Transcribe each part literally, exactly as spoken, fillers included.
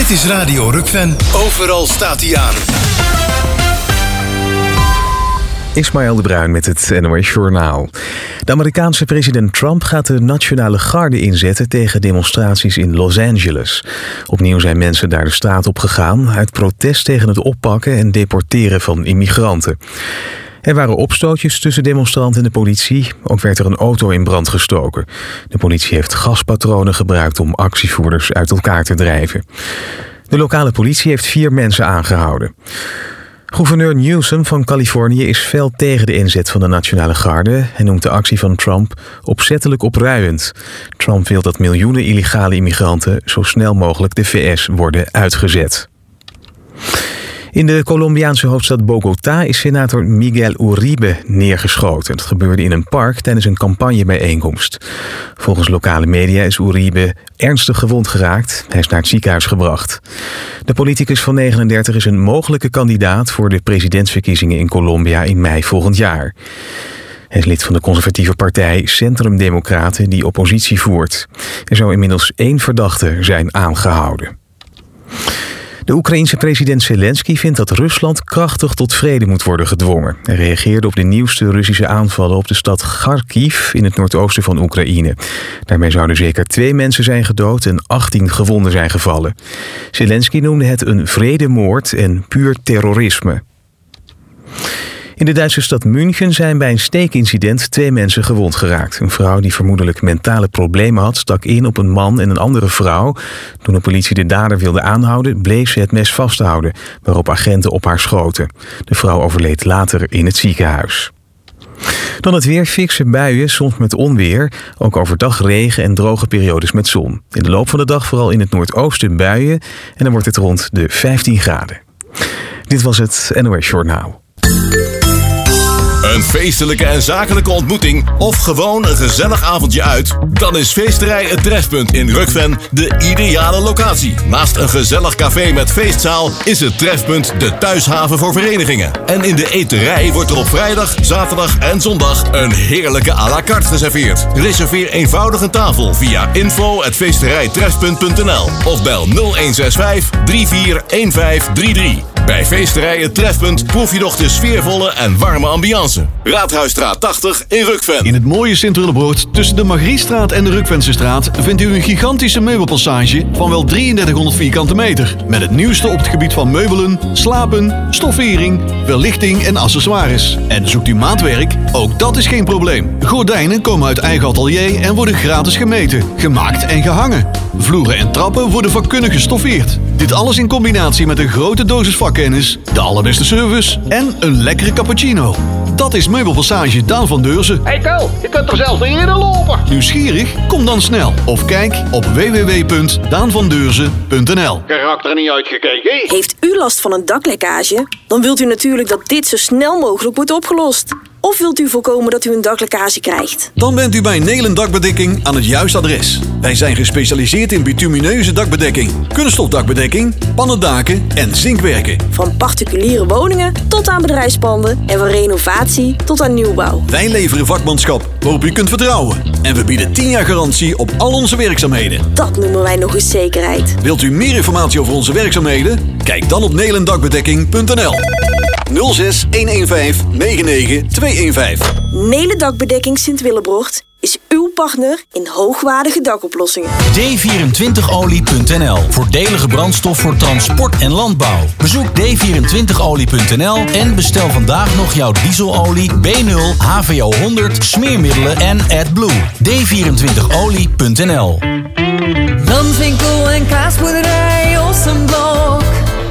Dit is Radio Rukven. Overal staat hij aan. Ismaël de Bruin met het N O S Journaal. De Amerikaanse president Trump gaat de Nationale Garde inzetten tegen demonstraties in Los Angeles. Opnieuw zijn mensen daar de straat op gegaan uit protest tegen het oppakken en deporteren van immigranten. Er waren opstootjes tussen demonstranten en de politie. Ook werd er een auto in brand gestoken. De politie heeft gaspatronen gebruikt om actievoerders uit elkaar te drijven. De lokale politie heeft vier mensen aangehouden. Gouverneur Newsom van Californië is fel tegen de inzet van de Nationale Garde en noemt de actie van Trump opzettelijk opruiend. Trump wil dat miljoenen illegale immigranten zo snel mogelijk de V S worden uitgezet. In de Colombiaanse hoofdstad Bogota is senator Miguel Uribe neergeschoten. Dat gebeurde in een park tijdens een campagnebijeenkomst. Volgens lokale media is Uribe ernstig gewond geraakt. Hij is naar het ziekenhuis gebracht. De politicus van negenendertig is een mogelijke kandidaat voor de presidentsverkiezingen in Colombia in mei volgend jaar. Hij is lid van de conservatieve partij Centrum Democraten die oppositie voert. Er zou inmiddels één verdachte zijn aangehouden. De Oekraïense president Zelensky vindt dat Rusland krachtig tot vrede moet worden gedwongen. Hij reageerde op de nieuwste Russische aanvallen op de stad Kharkiv in het noordoosten van Oekraïne. Daarmee zouden zeker twee mensen zijn gedood en achttien gewonden zijn gevallen. Zelensky noemde het een vredemoord en puur terrorisme. In de Duitse stad München zijn bij een steekincident twee mensen gewond geraakt. Een vrouw die vermoedelijk mentale problemen had, stak in op een man en een andere vrouw. Toen de politie de dader wilde aanhouden, bleef ze het mes vasthouden, waarop agenten op haar schoten. De vrouw overleed later in het ziekenhuis. Dan het weer, fikse buien, soms met onweer. Ook overdag regen en droge periodes met zon. In de loop van de dag vooral in het noordoosten buien en dan wordt het rond de vijftien graden. Dit was het N O S Journaal. Een feestelijke en zakelijke ontmoeting of gewoon een gezellig avondje uit? Dan is Feesterij Het Trefpunt in Rukven de ideale locatie. Naast een gezellig café met feestzaal is het Trefpunt de thuishaven voor verenigingen. En in de eterij wordt er op vrijdag, zaterdag en zondag een heerlijke à la carte geserveerd. Reserveer eenvoudig een tafel via info at feesterijtrefpunt punt n l of bel nul een zes vijf drie vier een vijf drie drie. Bij Feesterij Het Trefpunt proef je nog de sfeervolle en warme ambiance. Raadhuisstraat tachtig in Rukven. In het mooie Sint-Willebroord tussen de Margrietstraat en de Rukvensestraat vindt u een gigantische meubelpassage van wel drieëndertighonderd vierkante meter. Met het nieuwste op het gebied van meubelen, slapen, stoffering, verlichting en accessoires. En zoekt u maatwerk? Ook dat is geen probleem. Gordijnen komen uit eigen atelier en worden gratis gemeten, gemaakt en gehangen. Vloeren en trappen worden vakkundig gestoffeerd. Dit alles in combinatie met een grote dosis vakkennis, de allerbeste service en een lekkere cappuccino. Dat is Meubelpassage Daan van Deurzen. Hey Ko, je kunt er zelfs niet in lopen. Nieuwsgierig? Kom dan snel. Of kijk op w w w punt daan van deurzen punt n l. Karakter niet uitgekeken. Heeft u last van een daklekkage? Dan wilt u natuurlijk dat dit zo snel mogelijk wordt opgelost. Of wilt u voorkomen dat u een daklekkage krijgt? Dan bent u bij Nelen Dakbedekking aan het juiste adres. Wij zijn gespecialiseerd in bitumineuze dakbedekking, kunststofdakbedekking, pannendaken en zinkwerken. Van particuliere woningen tot aan bedrijfspanden en van renovatie tot aan nieuwbouw. Wij leveren vakmanschap waarop u kunt vertrouwen. En we bieden tien jaar garantie op al onze werkzaamheden. Dat noemen wij nog eens zekerheid. Wilt u meer informatie over onze werkzaamheden? Kijk dan op nelendakbedekking punt n l. nul zes een een vijf negen negen twee een vijf. Nelen Dakbedekking Sint-Willebroord is uw partner in hoogwaardige dakoplossingen. D vierentwintig olie punt n l. Voordelige brandstof voor transport en landbouw. Bezoek d vierentwintig olie punt n l en bestel vandaag nog jouw dieselolie, B nul, H V O honderd, smeermiddelen en AdBlue. D vierentwintig olie punt n l. Landwinkel en kaasboerderij Ossenblok.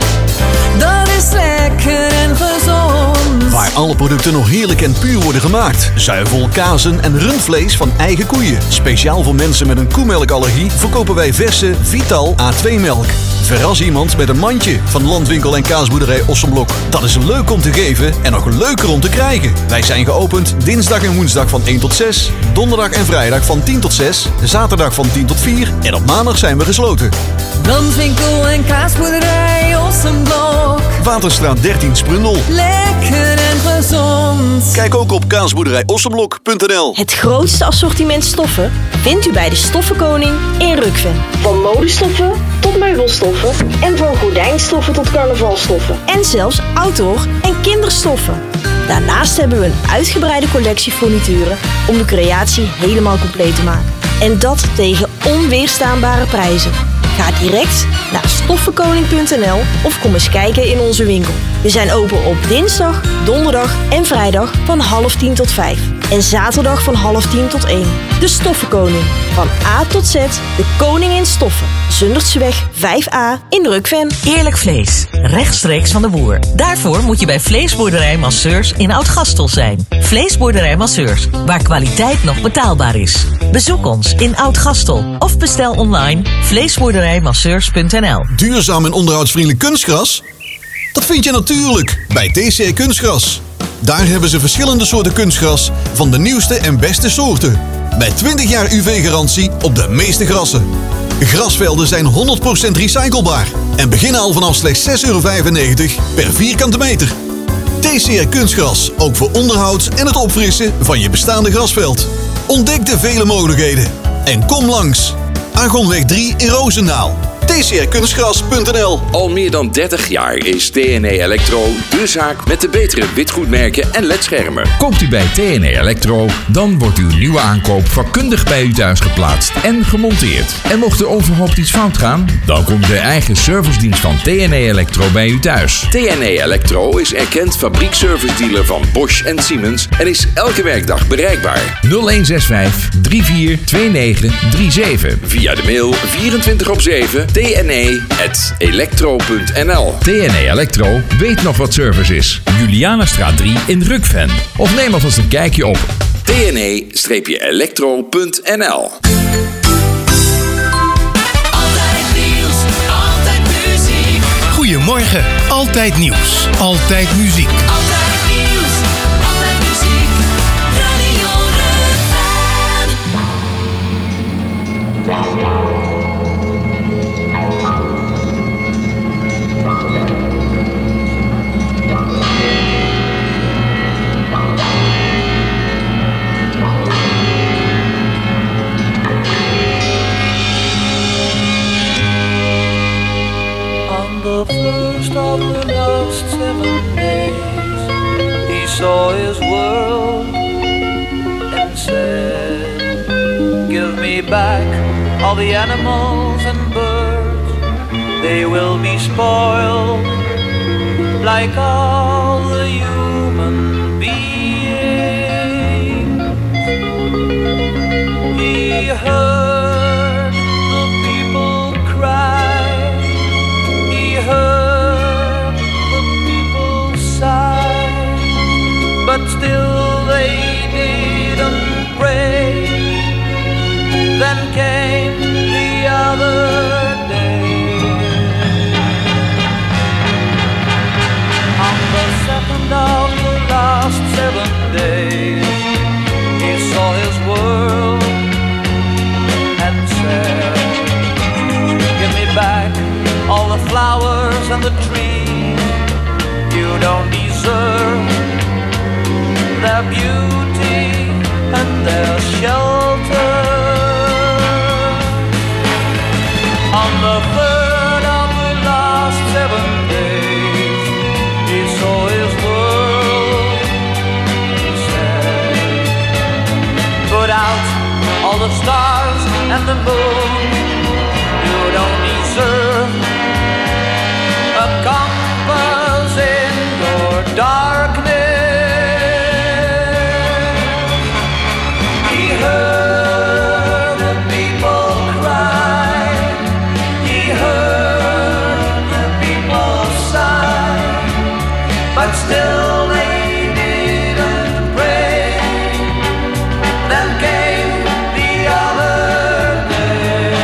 Dat is lekker en gezond. Waar alle producten nog heerlijk en puur worden gemaakt. Zuivel, kazen en rundvlees van eigen koeien. Speciaal voor mensen met een koemelkallergie verkopen wij verse Vital A twee melk. Verras iemand met een mandje van Landwinkel en kaasboerderij Ossenblok. Dat is leuk om te geven en nog leuker om te krijgen. Wij zijn geopend dinsdag en woensdag van één tot zes. Donderdag en vrijdag van tien tot zes. Zaterdag van tien tot vier. En op maandag zijn we gesloten. Landwinkel en kaasboerderij Ossenblok. Waterstraat dertien Sprundel. Lekker en gezond. Kijk ook op kaasboerderij ossenblok punt n l. Het grootste assortiment stoffen vindt u bij de Stoffenkoning in Rukven. Van modestoffen tot meubelstoffen en van gordijnstoffen tot carnavalstoffen. En zelfs outdoor- en kinderstoffen. Daarnaast hebben we een uitgebreide collectie furnituren om de creatie helemaal compleet te maken. En dat tegen onweerstaanbare prijzen. Ga direct naar stoffenkoning punt n l of kom eens kijken in onze winkel. We zijn open op dinsdag, donderdag en vrijdag van half tien tot vijf. En zaterdag van half tien tot één. De Stoffenkoning. Van A tot Z, de koning in stoffen. Zundertseweg vijf a in Rukven. Eerlijk vlees, rechtstreeks van de boer. Daarvoor moet je bij Vleesboerderij Masseurs in Oud-Gastel zijn. Vleesboerderij Masseurs, waar kwaliteit nog betaalbaar is. Bezoek ons in Oud-Gastel of bestel online vleesboerderij masseurs punt n l. Duurzaam en onderhoudsvriendelijk kunstgras? Dat vind je natuurlijk bij T C R Kunstgras. Daar hebben ze verschillende soorten kunstgras van de nieuwste en beste soorten. Met twintig jaar U V-garantie op de meeste grassen. Grasvelden zijn honderd procent recyclebaar en beginnen al vanaf slechts zes euro vijfennegentig per vierkante meter. T C R Kunstgras, ook voor onderhoud en het opfrissen van je bestaande grasveld. Ontdek de vele mogelijkheden en kom langs. Argonweg drie in Roosendaal. T C R kunstgras punt n l. Al meer dan dertig jaar is T N E Electro de zaak met de betere witgoedmerken en ledschermen. Koopt u bij T N E Electro, dan wordt uw nieuwe aankoop vakkundig bij u thuis geplaatst en gemonteerd. En mocht er onverhoopt iets fout gaan, dan komt de eigen servicedienst van T N E Electro bij u thuis. T N E Electro is erkend fabriekservice dealer van Bosch en Siemens en is elke werkdag bereikbaar. nul een zes vijf drie vier twee negen drie zeven. Via de mail vierentwintig op zeven t n e punt electro punt n l. T N E Electro weet nog wat service is. Julianastraat drie in Rukven. Of neem alvast een kijkje op t n e electro punt n l. Goedemorgen, altijd nieuws, altijd muziek. Altijd nieuws, altijd muziek. Radio Rukven. The first of the last seven days, he saw his world and said, give me back all the animals and birds. They will be spoiled like all the human beings. He heard the people cry. Heard the people sigh, but still they didn't pray. Then came the other day. On the second of the last seven days, he saw his world and said, give me back all the flowers and the trees. You don't deserve their beauty and their shelter. On the third of the last seven days, he saw his world and said, put out all the stars and the moon. You don't deserve a compass in your darkness. He heard the people cry. He heard the people sigh. But still they didn't pray. Then came the other day.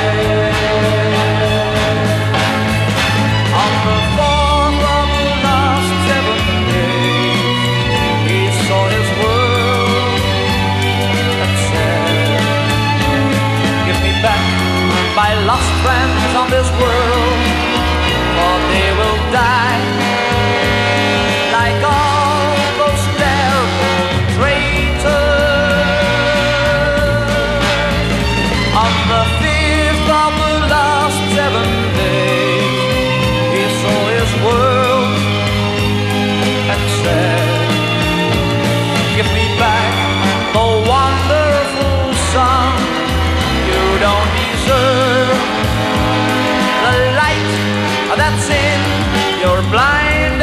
that's in your blind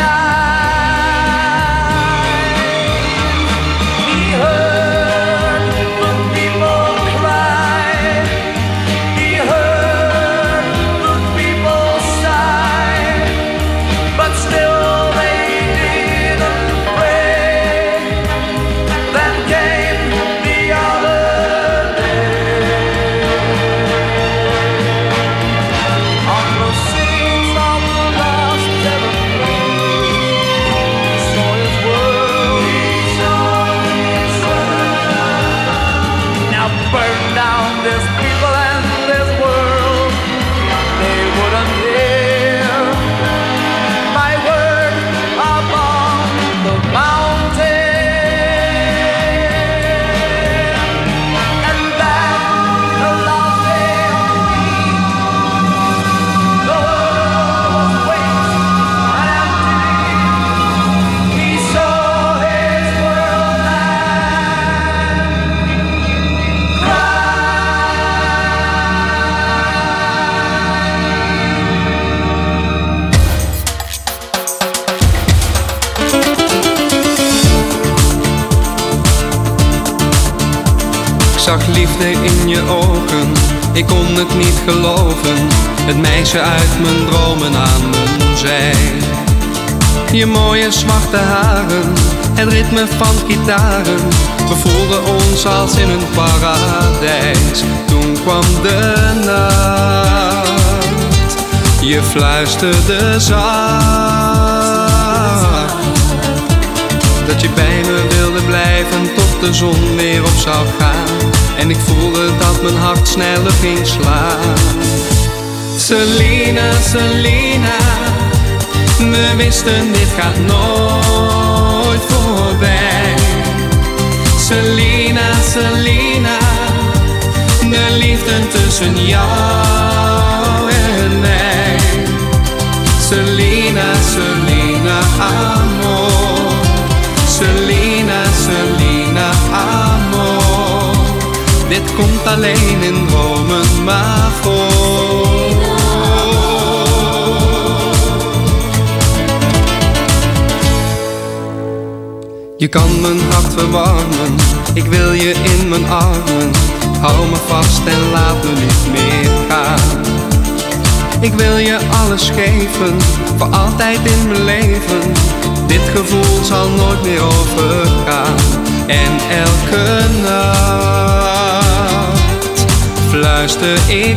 eye. He heard the people cry. He heard the people sigh. But still they didn't pray. Then came the other day. On the scenes of the last heaven he saw his world. Now burn down this people and this world. They wouldn't hear my word upon the mountain. And then the last day of the week, the world was waste and empty. He saw his world and Ik zag liefde in je ogen, ik kon het niet geloven. Het meisje uit mijn dromen aan mijn zij. Je mooie zwarte haren, het ritme van gitaren. We voelden ons als in een paradijs. Toen kwam de nacht, je fluisterde zacht dat je bij me wilde blijven tot de zon weer op zou gaan. En ik voelde dat mijn hart sneller ging slaan. Selena, Selena, we wisten dit gaat nooit voorbij. Selena, Selena, de liefde tussen jou en mij. Selena, Selena, amor. Selena, Selena, amor. Dit komt alleen in dromen maar voor. Je kan mijn hart verwarmen, ik wil je in mijn armen. Hou me vast en laat me niet meer gaan. Ik wil je alles geven, voor altijd in mijn leven. Dit gevoel zal nooit meer overgaan. En elke nacht fluister ik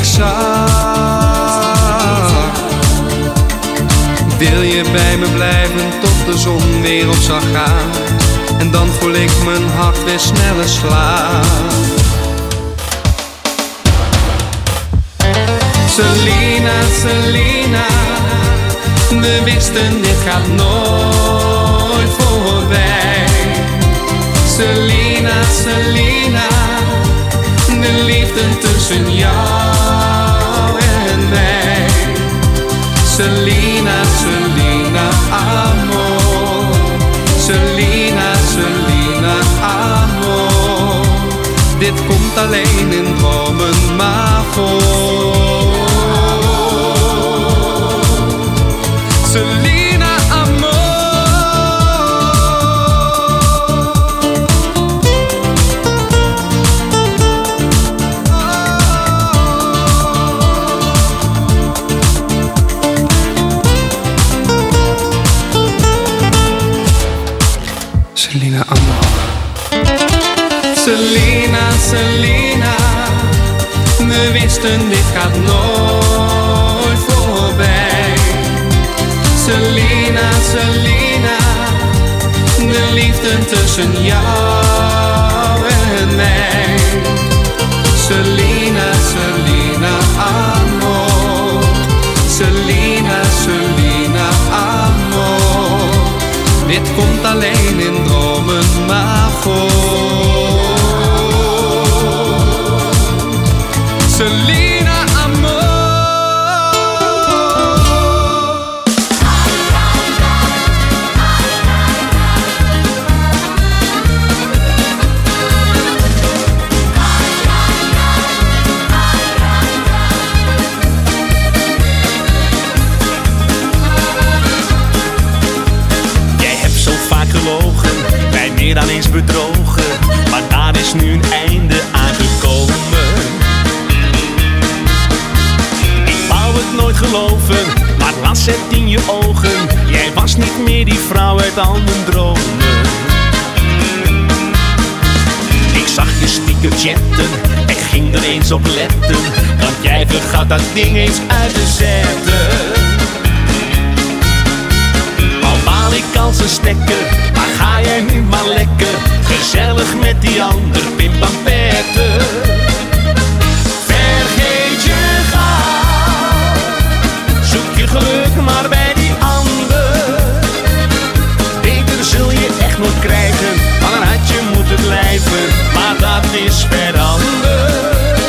zacht. Wil je bij me blijven tot de zon weer op zal gaan. En dan voel ik mijn hart weer sneller slaan. Selena, Selena, we wisten dit gaat nooit voorbij. Selena, Selena, de liefde tussen jou en mij. Selena, Selena, amor. Selena, Selena, amor. Dit komt alleen in dromen maar voor. Selena, amor. Selena, amor. Selena, Selena, we wisten dit gaat nooit voorbij. Selena, Selena, de liefde tussen jou en mij. Selena, Selena, amor. Selena, Selena, amor. Dit komt alleen in dromen maar voor. Selena, amor. bedrogen, maar daar is nu een einde aan gekomen. Ik wou het nooit geloven, maar las het in je ogen. Jij was niet meer die vrouw uit al mijn dromen. Ik zag je stiekem chatten en ging er eens op letten, want jij vergat dat ding eens uit te zetten. Al baal ik als een stekker, maar ga jij nu maar lekker gezellig met die ander pimpampette. Vergeet je gauw, zoek je geluk maar bij die ander. Beter zul je echt nog krijgen, maar dan had je moeten blijven, maar dat is veranderd.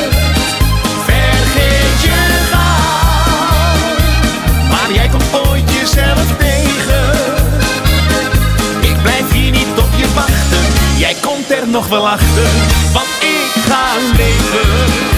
Vergeet je gauw, maar jij komt ooit jezelf tegen. Ik blijf hier niet op je wachten, jij komt er nog wel achter, want ik ga leven.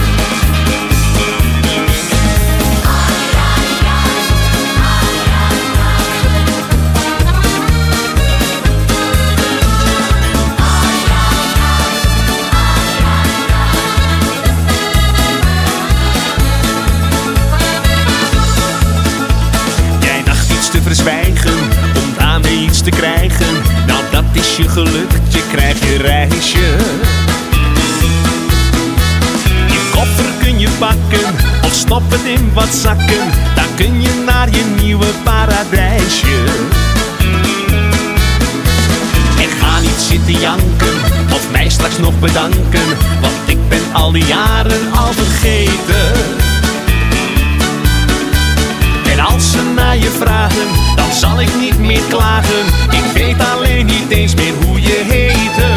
Verzwijgen, om daarmee iets te krijgen. Nou, dat is je geluk, je krijgt je reisje. Je koffer kun je pakken, of stop het in wat zakken. Dan kun je naar je nieuwe paradijsje. En ga niet zitten janken, of mij straks nog bedanken, want ik ben al die jaren al vergeten. En als ze naar je vragen, dan zal ik niet meer klagen. Ik weet alleen niet eens meer hoe je heette.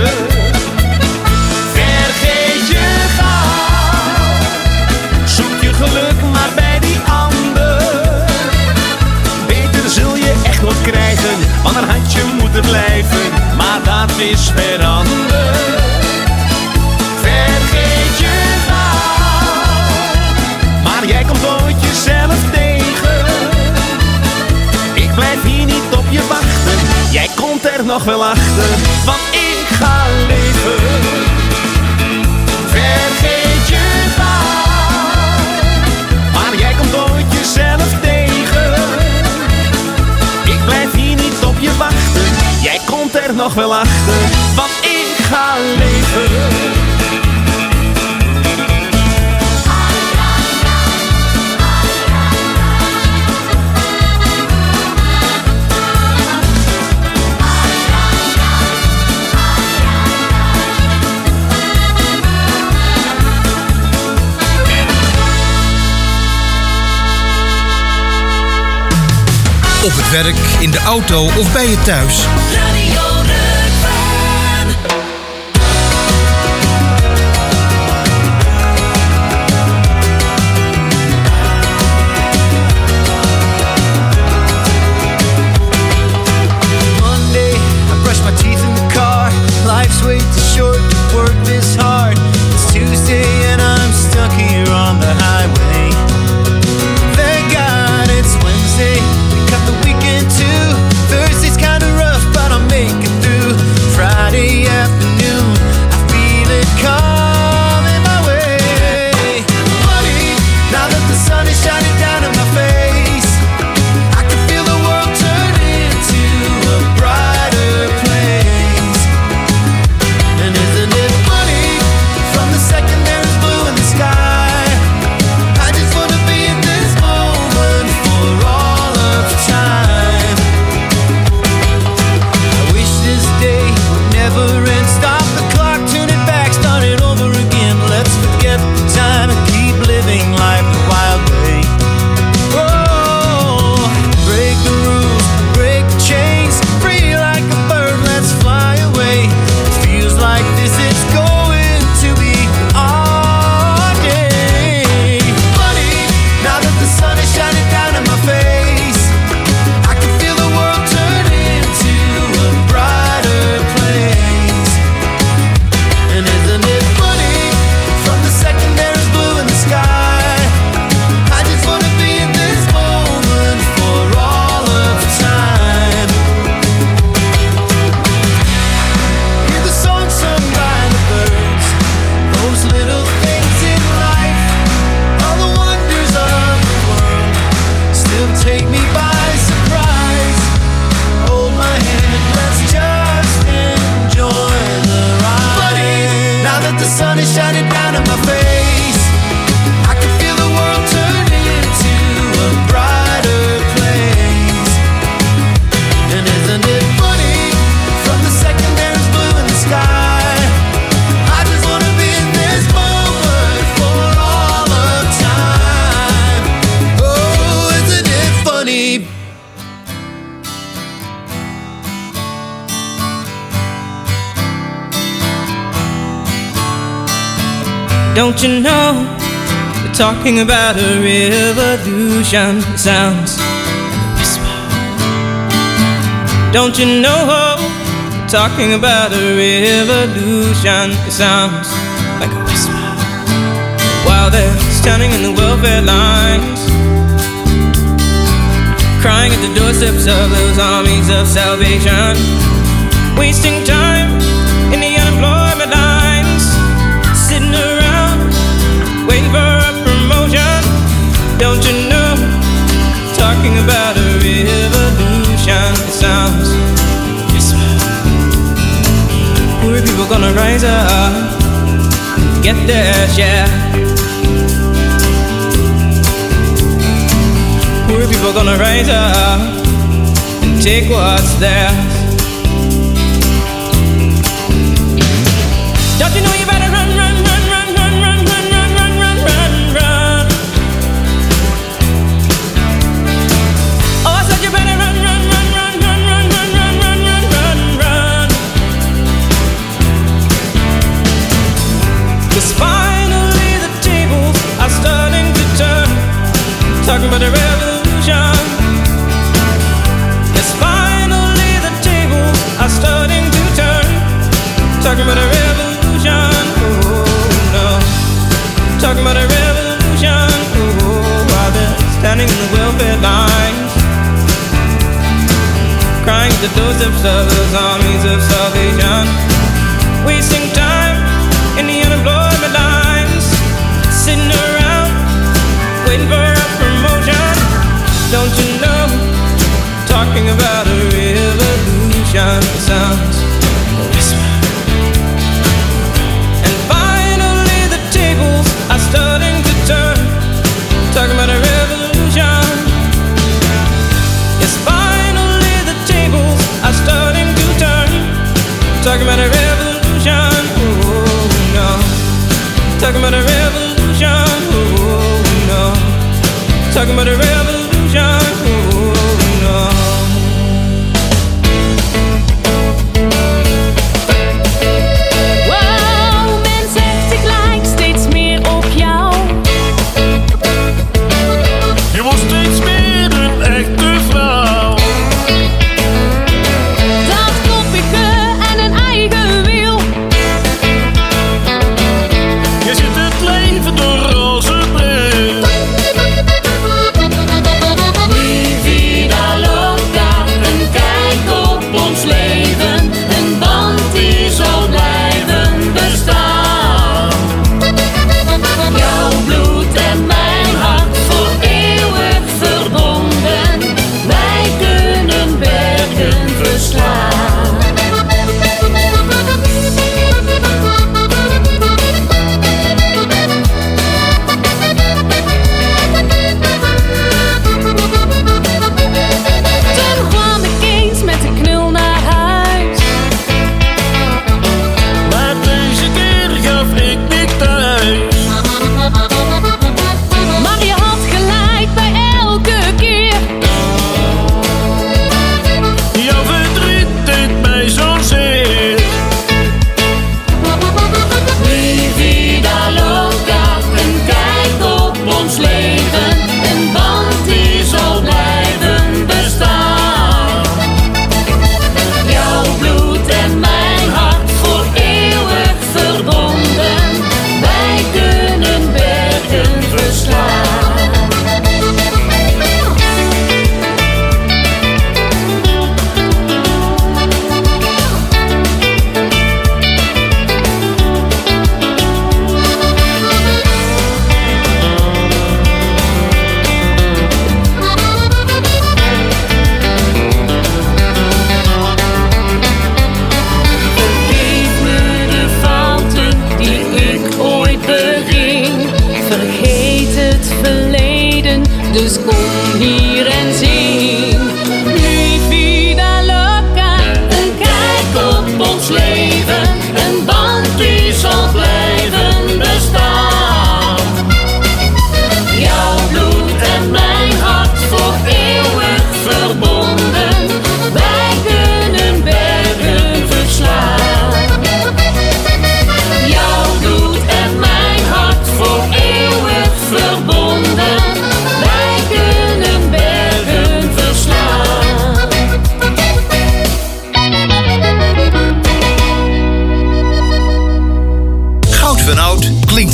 Vergeet je gauw, zoek je geluk maar bij die ander. Beter zul je echt nog krijgen, want dan had je moeten blijven, maar dat is veranderd. Vergeet je gauw, maar jij komt ooit jezelf tegen. Ik blijf hier niet op je wachten, jij komt er nog wel achter, want ik ga leven. Vergeet je gauw, maar jij komt ooit jezelf tegen. Ik blijf hier niet op je wachten, jij komt er nog wel achter, want ik ga leven. Op het werk, in de auto of bij je thuis. Radio Rukven. Monday, I brush my teeth in the car. Life's way too short to work this hard. It's Tuesday and I'm stuck here on the highway. Thank God it's Wednesday. Cut the weekend too. Thursday's kinda rough, but I'll make it Don't you know, we're talking about a revolution. It sounds like a whisper. Don't you know, we're talking about a revolution. It sounds like a whisper. While they're standing in the welfare lines, crying at the doorsteps of those armies of salvation, wasting time in the unemployment lines, sitting around waiting for a promotion. Don't you know, talking about a revolution. It sounds whisper. Poor people gonna rise up, get their share. Poor people gonna rise up and take what's theirs. Don't you know you better run, run, run, run, run, run, run, run, run, run, run, run. Oh, I said you better run, run, run, run, run, run, run, run, run, run, run, run. 'Cause finally the tables are starting to turn. Talking about a revolution. Yes, finally the tables are starting to turn. Talking about a revolution. Oh no. Talking about a revolution. Oh, while they're standing in the welfare lines, crying at the doorsteps of those armies of salvation, wasting time in the unemployment lines, sitting around waiting for a promotion. Don't you know, talking about a revolution. It sounds like a whisper. And finally the tables are starting to turn. Talking about a revolution. Yes, finally the tables are starting to turn. Talking about a revolution. Oh no. Talking about a revolution. Oh no. Talking about a revolution. Oh no.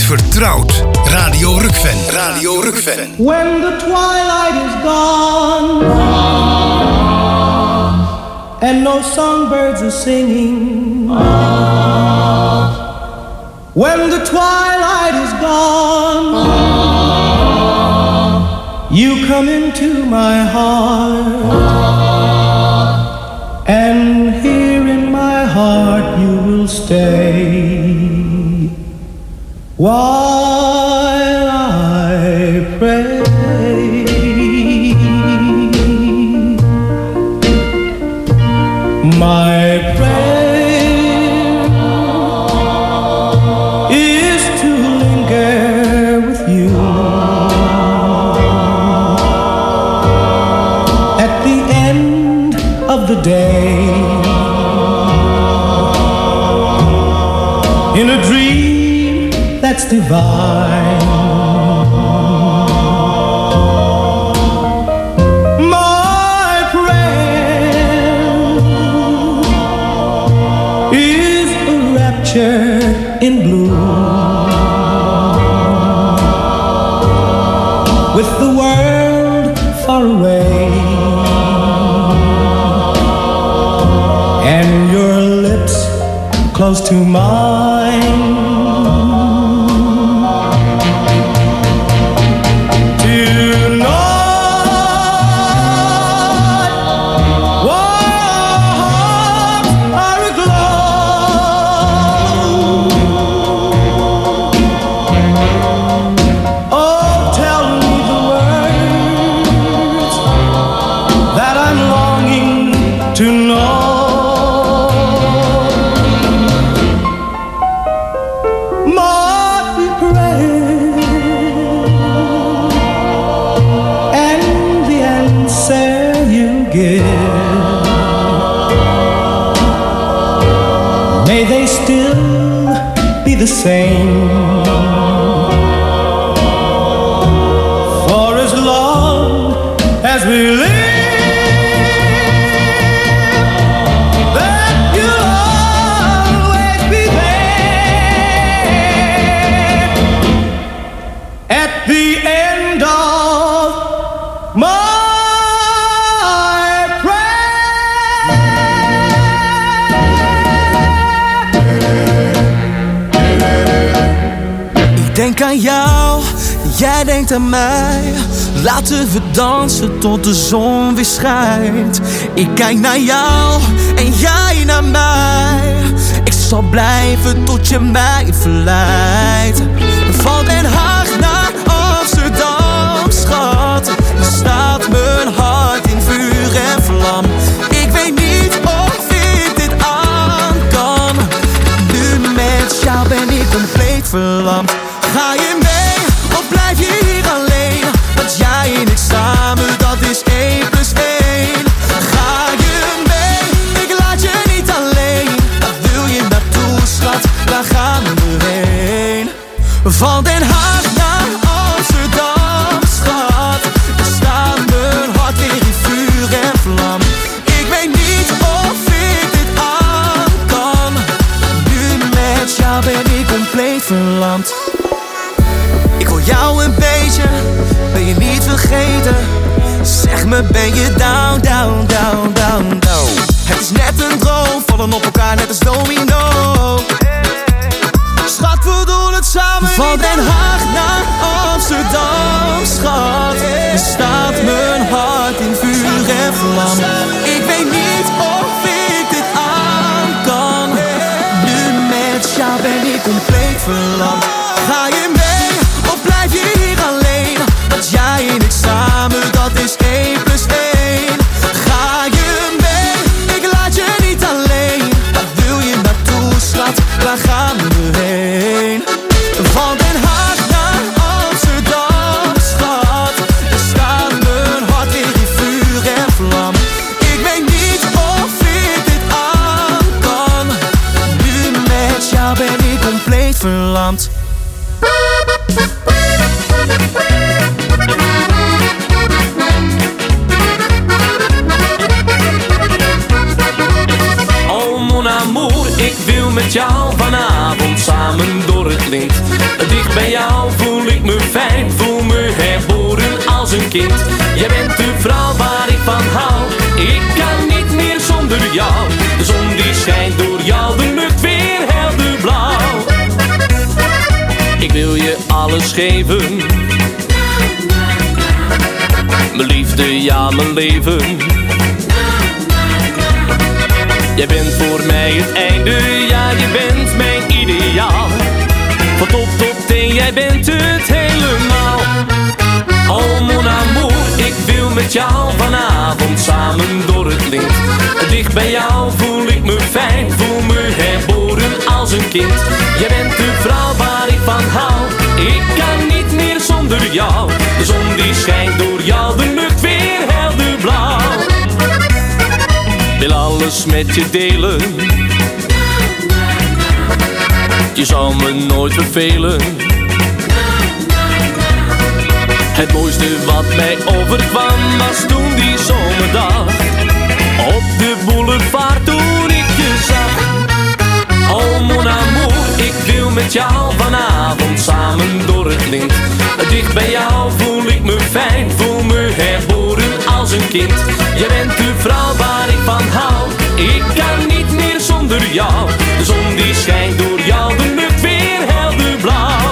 vertrouwd. Radio Rukven. Radio Rukven. When the twilight is gone and no songbirds are singing, when the twilight is gone, you come into my heart, and here in my heart you will stay while I pray. My prayer is to linger with you at the end of the day, in a dream that's divine. In blue, with the world far away, and your lips close to mine. Same for as long as we live, that you'll always be there at the end of my denk aan jou, jij denkt aan mij. Laten we dansen tot de zon weer schijnt. Ik kijk naar jou en jij naar mij. Ik zal blijven tot je mij verleidt. Van Den Haag naar Amsterdam, schat. Staat mijn hart in vuur en vlam. Ik weet niet of ik dit aan kan. Nu met jou ben ik compleet verlamd. Ga je mee of blijf je hier alleen? Want jij en ik samen, dat is één plus één. Ga je mee, ik laat je niet alleen. Waar wil je naartoe, schat? Daar gaan we heen. Van Den Haag naar Amsterdam, schat. Daar staat mijn hart weer in vuur en vlam. Ik weet niet of ik dit aan kan. Nu met jou ben ik compleet verlamd. Ik wil jou een beetje, ben je niet vergeten. Zeg me, ben je down, down, down, down, down. Het is net een droom, vallen op elkaar net als domino. Schat, we doen het samen. Van Den Haag naar Amsterdam, schat. Er staat mijn hart in vuur en vlam. Ik weet niet of ik dit aan kan. Nu met jou ben ik compleet verlamd. Ga je mee of blijf je hier alleen? Want jij en ik samen, dat is één plus één. Ga je mee, ik laat je niet alleen. Waar wil je naartoe, schat? Waar gaan we heen? Van Den Haag naar Amsterdam, schat. Er staat mijn hart weer in vuur en vlam. Ik weet niet of ik dit aan kan. Nu met jou ben ik compleet verlamd. kind. Jij bent de vrouw waar ik van hou. Ik kan niet meer zonder jou. De zon die schijnt door jou, de lucht weer helder blauw. Ik wil je alles geven. Mijn liefde, ja mijn leven. Jij bent voor mij het einde, ja je bent mijn ideaal. Van top tot teen, jij bent het helemaal. Oh mon amour, ik wil met jou vanavond samen door het lint. Dicht bij jou voel ik me fijn, voel me herboren als een kind. Jij bent de vrouw waar ik van hou. Ik kan niet meer zonder jou. De zon die schijnt door jou, de lucht weer helder blauw. Wil alles met je delen. Je zou me nooit vervelen. Het mooiste wat mij overkwam was toen die zomerdag. Op de boulevard toen ik je zag. Oh mon amour, ik wil met jou vanavond samen door het lint. Dicht bij jou voel ik me fijn, voel me herboren als een kind. Jij bent de vrouw waar ik van hou. Ik kan niet meer zonder jou. De zon die schijnt door jou, de lucht weer helder blauw.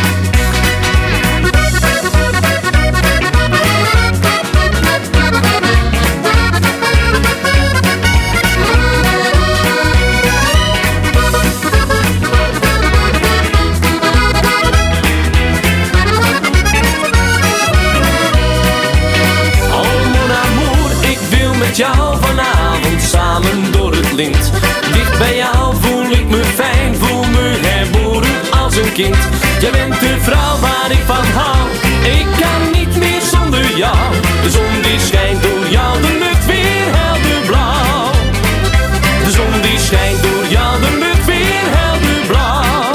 Met jou vanavond samen door het lint. Dicht bij jou voel ik me fijn, voel me herboren als een kind. Jij bent de vrouw waar ik van hou. Ik kan niet meer zonder jou. De zon die schijnt door jou, de lucht weer helder blauw. De zon die schijnt door jou, de lucht weer helder blauw.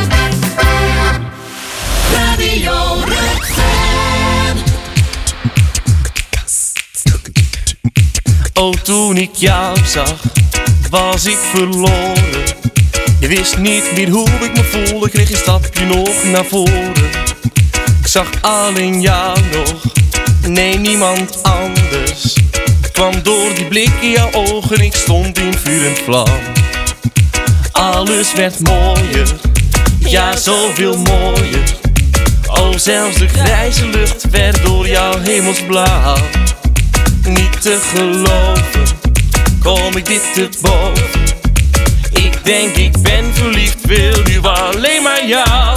Radio Oh, toen ik jou zag, was ik verloren. Je wist niet meer hoe ik me voelde, kreeg een stapje nog naar voren. Ik zag alleen jou nog, nee niemand anders. Ik kwam door die blik in jouw ogen, ik stond in vuur en vlam. Alles werd mooier, ja zoveel mooier. Oh, zelfs de grijze lucht werd door jou hemelsblauw. Niet te geloven, kom ik dit te boven. Ik denk ik ben verliefd, wil nu alleen maar jou.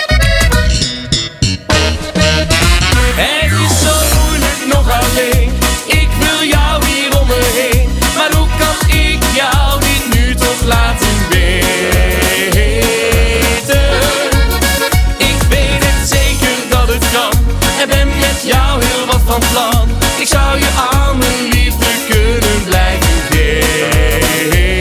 Het is zo moeilijk nog alleen. Ik wil jou hier om me heen. Maar hoe kan ik jou dit nu toch laten weten? Ik weet het zeker dat het kan. En ben met jou heel wat van plan. Ik zou je aan mijn liefde kunnen blijven geven.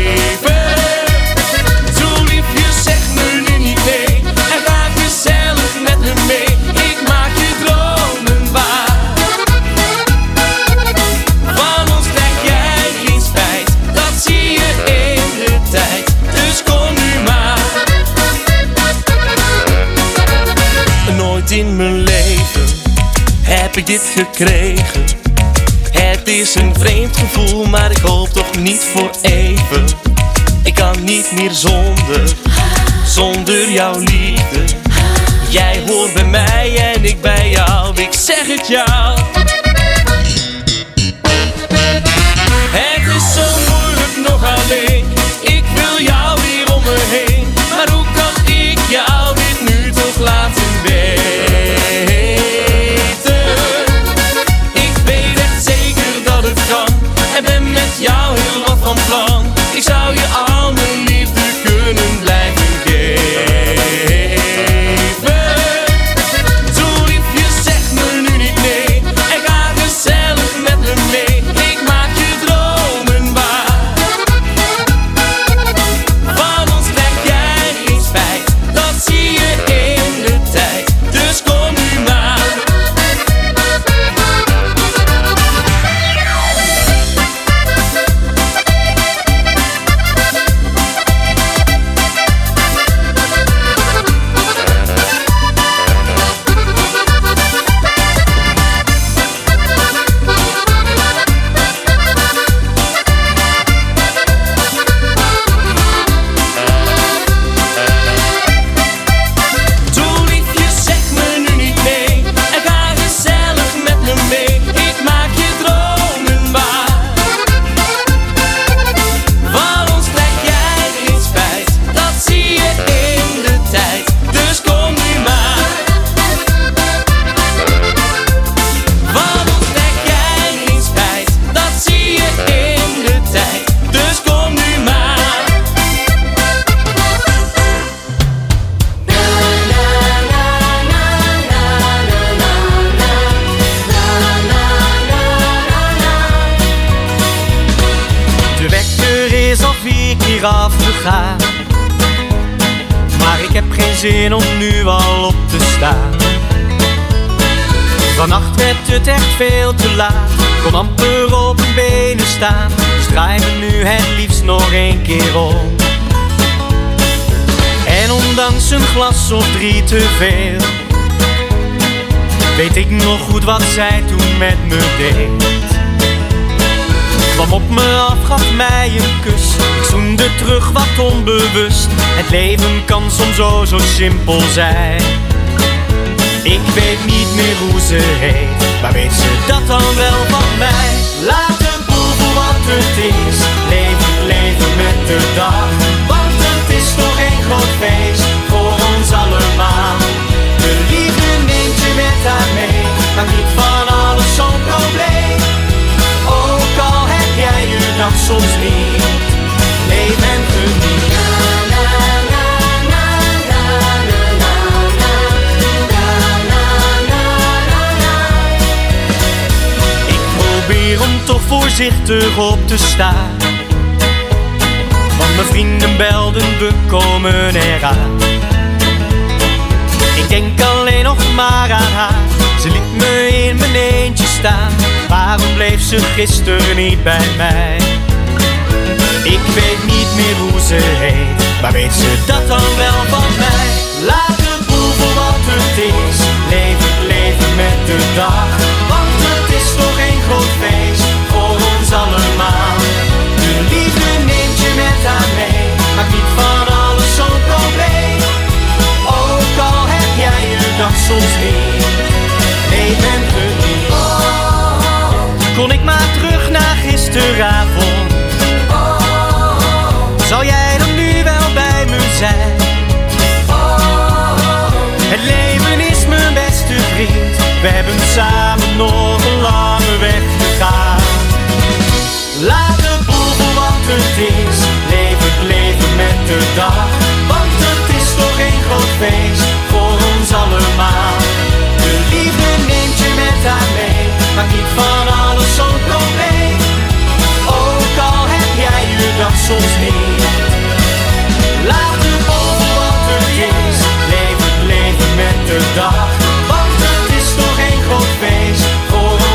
Zo liefje, zeg me nu niet nee. En ga gezellig met me mee. Ik maak je dromen waar. Van ons krijg jij geen spijt. Dat zie je in de tijd. Dus kom nu maar. Nooit in mijn leven heb ik dit gekregen. Het is een vreemd gevoel, maar ik hoop toch niet voor even. Ik kan niet meer zonder, zonder jouw liefde. Jij hoort bij mij en ik bij jou, ik zeg het jou. Het is zo moeilijk nog alleen. Ik wil jou hier om me heen. Maar hoe kan ik jou dit nu toch laten weten? En ben met jou heel wat van plan. Ik zou je al mijn liefde kunnen blijven geven. Zo liefje, zeg me nu niet nee. En ga gezellig met me mee. Ik maak je dromen waar. Van ons krijg jij geen spijt. Dat zie je in de tijd. Dus kom nu maar. weer afgegaan. Maar ik heb geen zin om nu al op te staan. Vannacht werd het echt veel te laat, kon amper op mijn benen staan. Dus draai me nu het liefst nog één keer om. En ondanks een glas of drie te veel, weet ik nog goed wat zij toen met me deed. Kwam op me af, gaf mij een kus. Ik zoende terug wat onbewust. Het leven kan soms zo zo simpel zijn. Ik weet niet meer hoe ze heet, maar weet ze dat dan wel van mij? Laat de boel voor wat het is. Leef het leven met de dag, want het is toch één groot feest voor ons allemaal. De liefde neemt je met haar mee, maakt niet van alles zo'n probleem. Ook al heb jij je dag soms niet, leef en geniet. Om toch voorzichtig op te staan, want mijn vrienden belden, we komen eraan. Ik denk alleen nog maar aan haar, ze liet me in mijn eentje staan. Waarom bleef ze gisteren niet bij mij? Ik weet niet meer hoe ze heet, maar weet ze dat dan wel van mij? Laat de boel voor wat het is, leef het leven met de dag, want het is toch één groot feest voor ons allemaal. De liefde neemt je met haar mee, maakt niet van alles zo'n probleem. Ook al heb jij je dag soms niet, leef en geniet. Kon ik maar terug naar gisteravond, zou jij dan nu wel bij me zijn? Het leven is mijn beste vriend, we hebben samen nog een lange weg gegaan. Laat de boel voor wat het is, leef het leven met de dag, want het is toch één groot feest voor ons allemaal. De liefde neemt je met haar mee, maakt niet van alles zo'n probleem. Ook al heb jij je dag soms niet, laat de boel voor wat het is, leef het leven met de dag, want het is toch één groot feest voor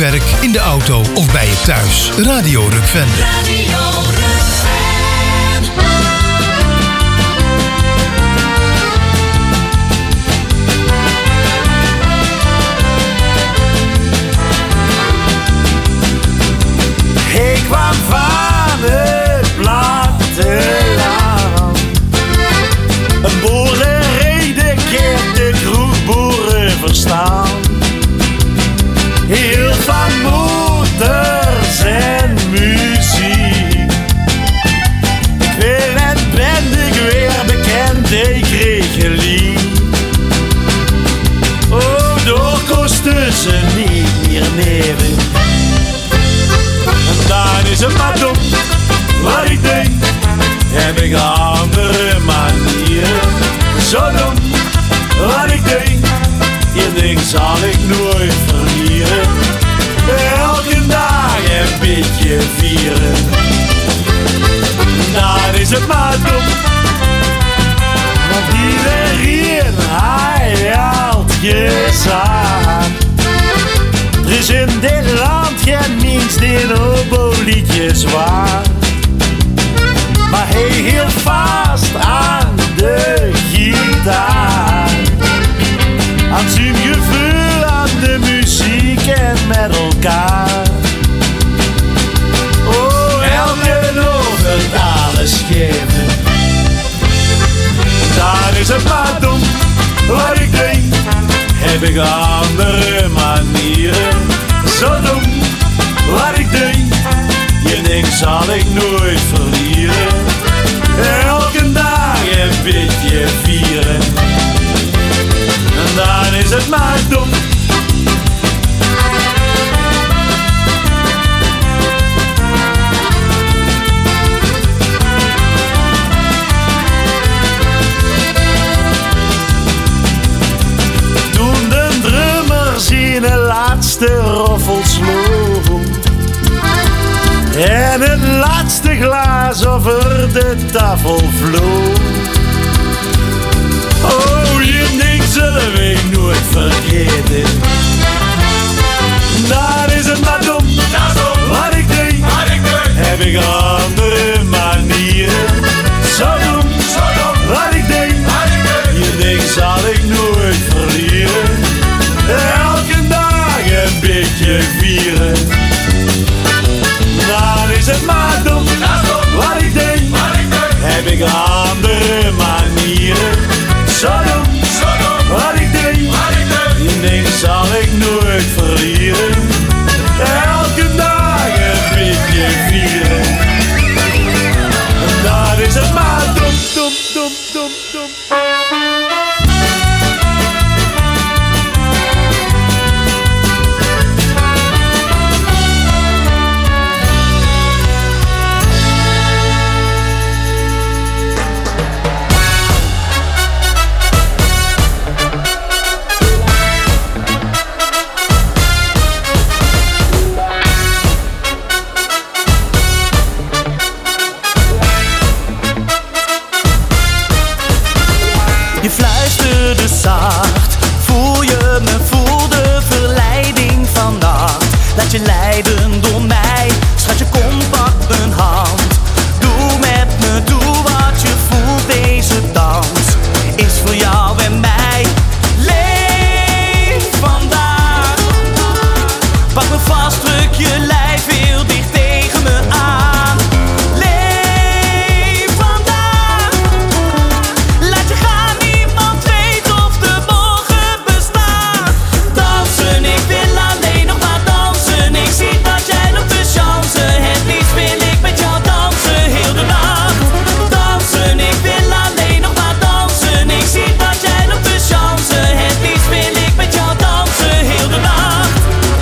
werk, in de auto of bij je thuis. Radio Rukven. Radio Rukven. Ik kwam van het platteland. Een boerenrede keert de kroegboeren verstaan. Heel van motors en muziek. Ik wil en ben ik weer bekend, ik kreeg een lied. Oh, door kosten ze niet meer nemen. En dan is het maar dom, wat ik deed, heb ik andere manieren. Zo dom, wat ik deed, je ding zal ik nooit verlieren. Elke dag een beetje vieren. Dan is het maar dom, want iedereen hij haalt je zaak. Er is in dit land geen minst in obo-liedjes waar. Maar hij hield vast aan de gitaar. Aan zijn gevoel, aan de muziek en met elkaar. Oh, elke ochtend alles geven. Dan is het maar dom, wat ik deed, heb ik andere manieren. Zo dom, wat ik deed, je ding zal ik nooit verlieren. Elke dag een beetje vieren. En dan is het maar dom. Toen de drummers in de laatste roffel sloeg en het laatste glaas over de tafel vloog. Oh, je ding zullen we nooit vergeten. Dan is het maar dom, wat ik deed, heb ik andere manieren. Zo dom, wat ik deed, je ding zal ik nooit verlieren. Elke dag een beetje vieren. Dan is het maar dom, wat ik deed, heb ik andere manieren. Zo dom, wat ik deed, die ding zal ik nooit verlieren. Elke dag een beetje vieren. En dan is het maar dom, dom, dom, dom, dom. Je fluisterde zacht, voel je me, voel de verleiding vannacht. Laat je leiden door mij, schatje kom pak mijn hand. Doe met me, doe wat je voelt, deze dans is voor jou en mij. Leef vandaag, pak me vast, druk je lijf heel dicht tegen me aan. Leef vandaag, laat je gaan, niemand weet of de morgen bestaat. Dansen, ik wil alleen nog maar dansen. Ik zie dat jij nog de chance hebt, liefst wil ik met jou dansen heel de nacht. Dansen, ik wil alleen nog maar dansen. Ik zie dat jij nog de chance hebt, liefst wil ik met jou dansen heel de nacht.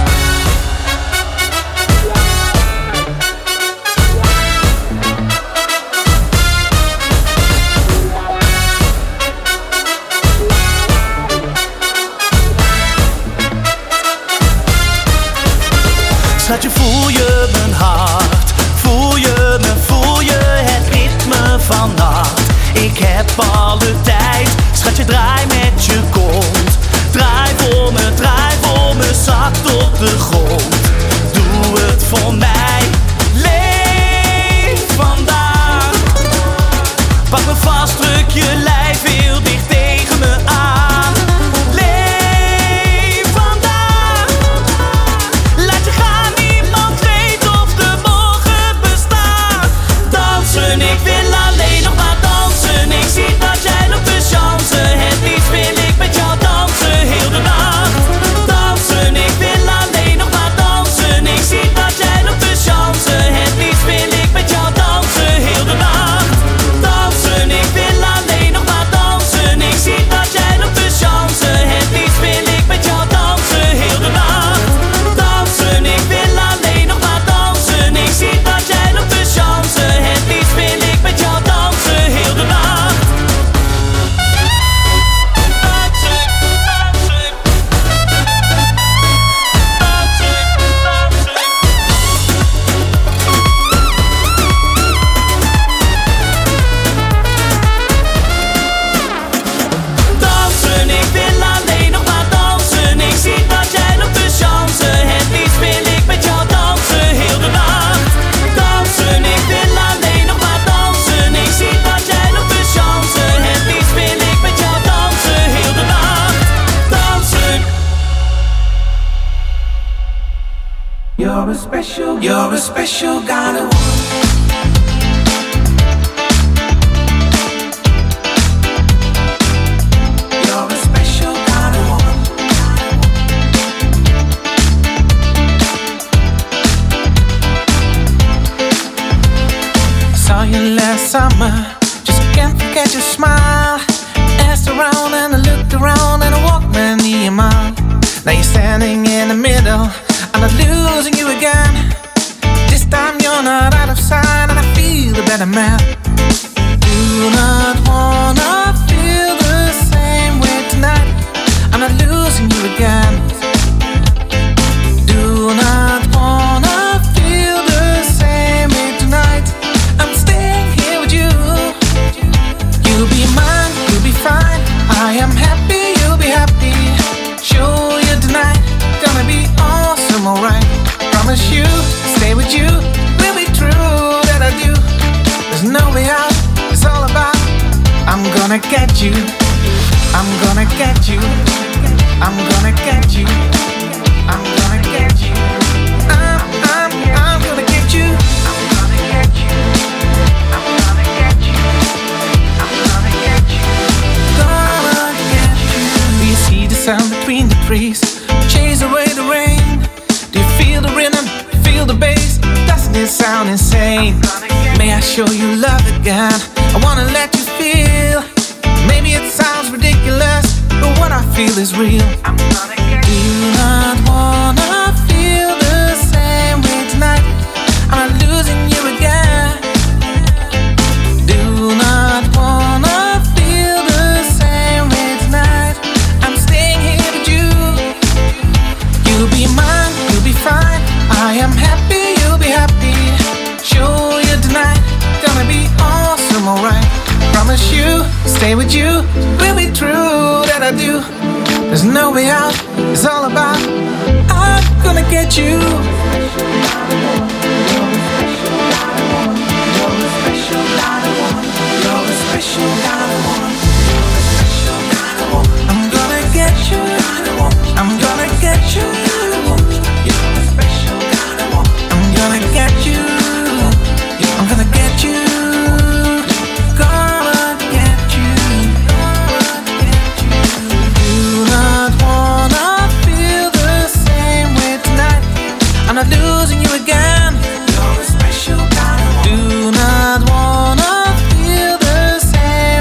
Schatje, voel je mijn hart, voel je me, voel je het ritme van nacht. Ik heb alle tijd, schatje draai met je kont. Draai voor me, draai voor me, zakt op de grond. Pak me vast, druk je lijf heel dicht tegen me aan. Leef vandaag, laat je gaan, niemand weet of de morgen bestaat. Dansen, ik wil alleen nog maar dansen. Ik zie dat jij nog de chance hebt. Liefst wil ik met jou dansen heel de nacht. Dansen, ik wil alleen nog maar dansen. Ik zie dat jij nog de chance hebt. Liefst wil ik met jou dansen heel de nacht. Dansen, ik wil alleen nog maar dansen. Ik zie dat jij nog de chance hebt. Liefst wil ik met jou dansen heel de nacht. Dansen, ik wil alleen nog maar dansen. Ik zie dat jij nog de chance hebt. Liefst wil ik met jou dansen heel de nacht. Dansen, ik wil alleen nog maar dansen. Ik zie dat jij nog de chance hebt. Liefst wil ik met jou dansen heel de nacht. Dansen, ik wil alleen nog maar dansen. Ik zie dat jij nog de chance hebt. Liefst wil ik met jou dansen heel de nacht. Dansen. You're a special, you're a special kind of woman. You're a special kind of woman. Saw you last summer, just can't forget your smile. Asked around and I looked around and I walked many a mile. Now you're standing in the middle, I'm not losing you again. This time you're not out of sight and I feel a better man. Do not wanna feel the same way tonight, I'm not losing you again. Do not wanna feel the same way tonight, I'm staying here with you. You'll be mine, you'll be fine, I am happy, you'll be happy. Show you tonight, gonna be awesome, alright. Promise you, stay with you, will be true that I do. There's no way out, it's all about I'm gonna get you, I'm gonna get you, I'm gonna get you, I'm gonna get you, I'm, I'm, I'm gonna get you, I'm gonna get you, I'm gonna get you, I'm gonna get you, gonna get you. Do you see the sound between the trees? Chase away the rain. Do you feel the rhythm? Feel the bass? Doesn't it sound insane? May I show you love again? I wanna let you feel. Maybe it sounds ridiculous, but what I feel is real. Do you not wanna feel the same way tonight? I'm not losing you again. Do not wanna feel the same way tonight, I'm staying here with you. You'll be mine, you'll be fine, I am happy, you'll be happy. Show you tonight, gonna be awesome, alright. Promise you, stay with you, will be true that I do. There's no way out, it's all about I'm gonna get you. I'm gonna get you, I'm gonna get you, I'm gonna get you, I'm gonna get you, gonna get you. Do not wanna feel the same way tonight, I'm not losing you again. Do not wanna feel the same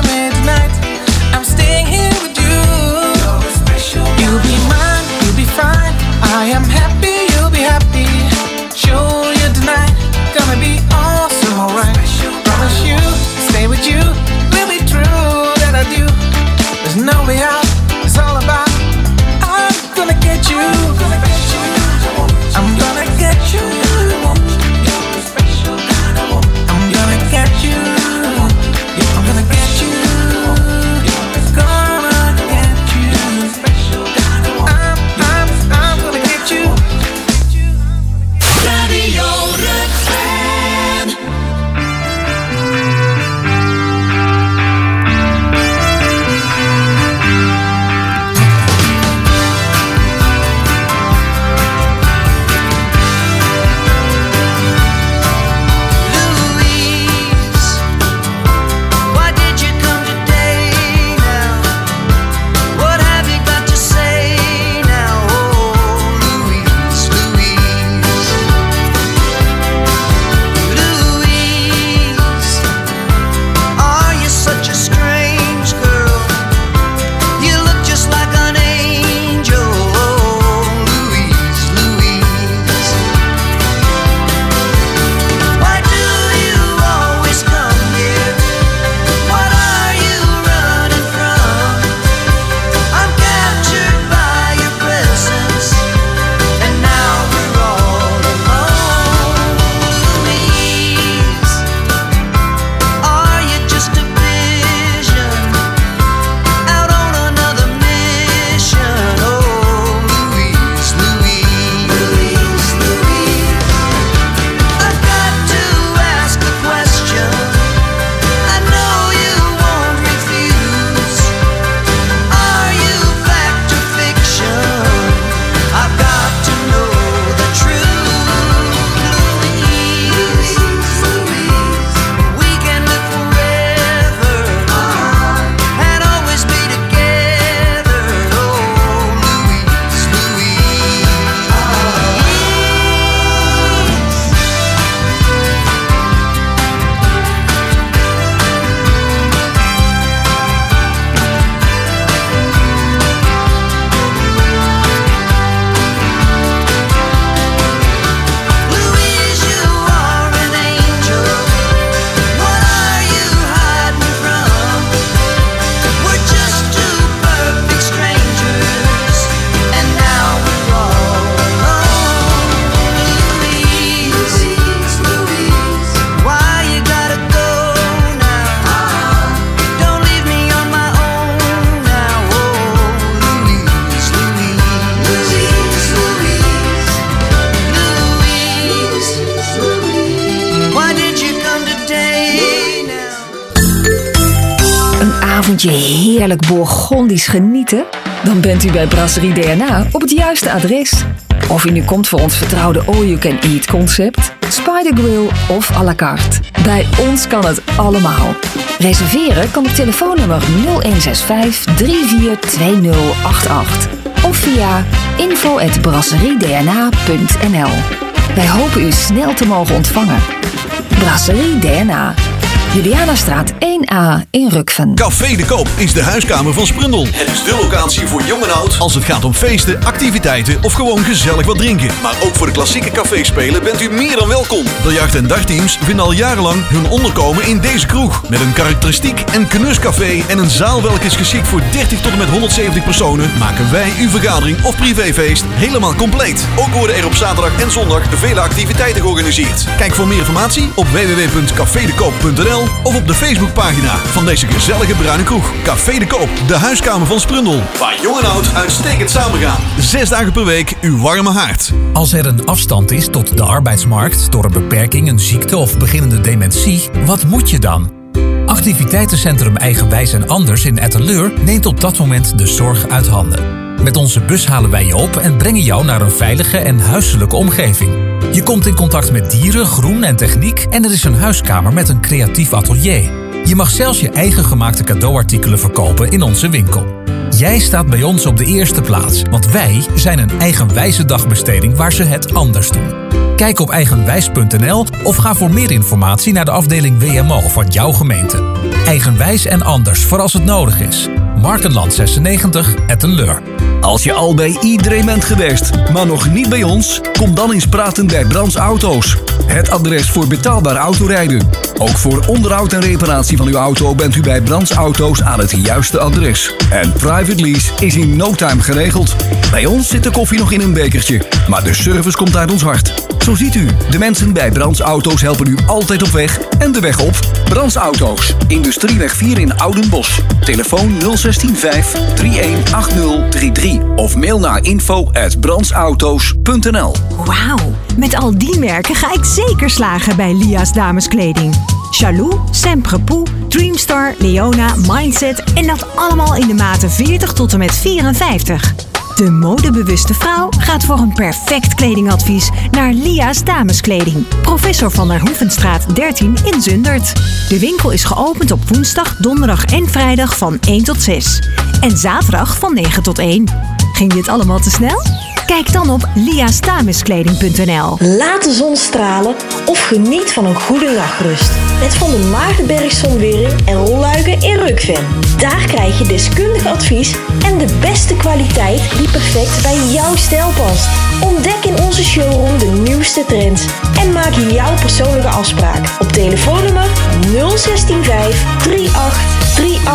avondje heerlijk Bourgondisch genieten? Dan bent u bij Brasserie D N A op het juiste adres. Of u nu komt voor ons vertrouwde all-you-can-eat concept, Spider Grill of à la carte. Bij ons kan het allemaal. Reserveren kan op telefoonnummer nul een zes vijf drie vier twee nul acht acht of via info at brasseriedna punt n l. Wij hopen u snel te mogen ontvangen. Brasserie D N A. Julianastraat één A in Rukven. Café de Koop is de huiskamer van Sprundel. Het is de locatie voor jong en oud als het gaat om feesten, activiteiten of gewoon gezellig wat drinken. Maar ook voor de klassieke caféspelen bent u meer dan welkom. Biljart- en dagteams vinden al jarenlang hun onderkomen in deze kroeg. Met een karakteristiek en knuscafé en een zaal welke is geschikt voor dertig tot en met honderdzeventig personen, maken wij uw vergadering of privéfeest helemaal compleet. Ook worden er op zaterdag en zondag vele activiteiten georganiseerd. Kijk voor meer informatie op w w w punt café de koop punt n l of op de Facebookpagina van deze gezellige bruine kroeg. Café de Koop, de huiskamer van Sprundel. Waar jong en oud uitstekend samengaan. Zes dagen per week uw warme haard. Als er een afstand is tot de arbeidsmarkt door een beperking, een ziekte of beginnende dementie, wat moet je dan? Activiteitencentrum Eigenwijs en Anders in Etteleur neemt op dat moment de zorg uit handen. Met onze bus halen wij je op en brengen jou naar een veilige en huiselijke omgeving. Je komt in contact met dieren, groen en techniek en er is een huiskamer met een creatief atelier. Je mag zelfs je eigen gemaakte cadeauartikelen verkopen in onze winkel. Jij staat bij ons op de eerste plaats, want wij zijn een eigenwijze dagbesteding waar ze het anders doen. Kijk op eigenwijs punt n l of ga voor meer informatie naar de afdeling W M O van jouw gemeente. Eigenwijs en Anders voor als het nodig is. Markenland zesennegentig, Etteleur. Als je al bij iedereen bent geweest, maar nog niet bij ons, kom dan eens praten bij Brands Auto's. Het adres voor betaalbaar autorijden. Ook voor onderhoud en reparatie van uw auto bent u bij Brands Auto's aan het juiste adres. En private lease is in no time geregeld. Bij ons zit de koffie nog in een bekertje, maar de service komt uit ons hart. Zo ziet u, de mensen bij Brands Auto's helpen u altijd op weg en de weg op. Brands Auto's, Industrieweg vier in Oudenbosch. Telefoon nul een zes vijf drie een acht nul drie drie of mail naar info at brandsauto's punt n l. Wauw, met al die merken ga ik zeker slagen bij Lia's dameskleding. Chalou, Semprepoux, Dreamstar, Leona, Mindset en dat allemaal in de maten veertig tot en met vierenvijftig. De modebewuste vrouw gaat voor een perfect kledingadvies naar Lia's dameskleding. Professor van der Hoevenstraat dertien in Zundert. De winkel is geopend op woensdag, donderdag en vrijdag van één tot zes. En zaterdag van negen tot één. Ging dit allemaal te snel? Kijk dan op lia's dameskleding punt n l. Laat de zon stralen of geniet van een goede nachtrust. Met Van de Maartenberg Zonwering en Rolluiken in Rukven. Daar krijg je deskundig advies en de beste kwaliteit die perfect bij jouw stijl past. Ontdek in onze showroom de nieuwste trends en maak jouw persoonlijke afspraak op telefoonnummer nul een zes vijf drie acht drie acht